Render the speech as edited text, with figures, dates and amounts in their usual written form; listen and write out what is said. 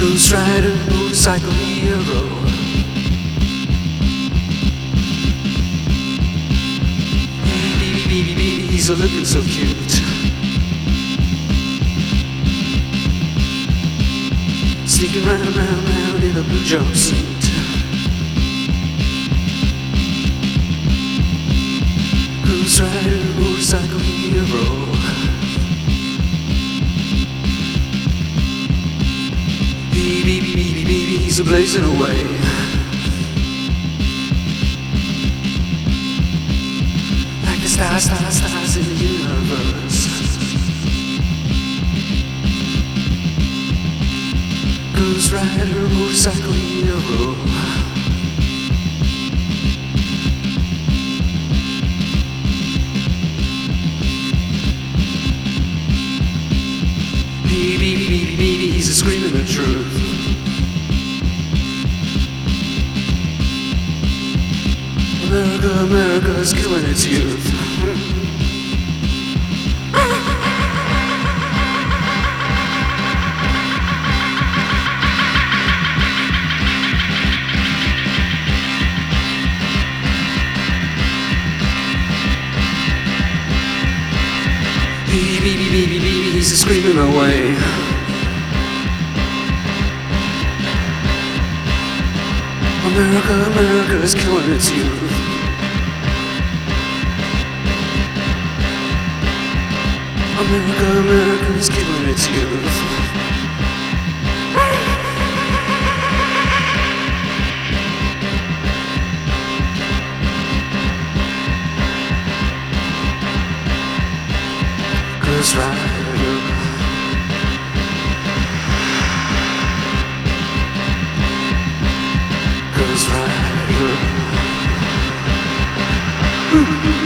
Ghost rider, motorcycle hero. Baby, baby, baby, he's a looking so cute. Sneaking round in a blue jumpsuit. Ghost rider, motorcycle hero. Baby, baby, baby, he's a blazing away. Like the stars in the universe. Ghost rider, motorcycle hero. Baby, baby, baby, he's a screaming the truth. America, America's killing its youth. Baby, baby, baby, he's a screaming away. America, America is killing its youth. America, America is killing its youth. Ghost rider. Ghost rider.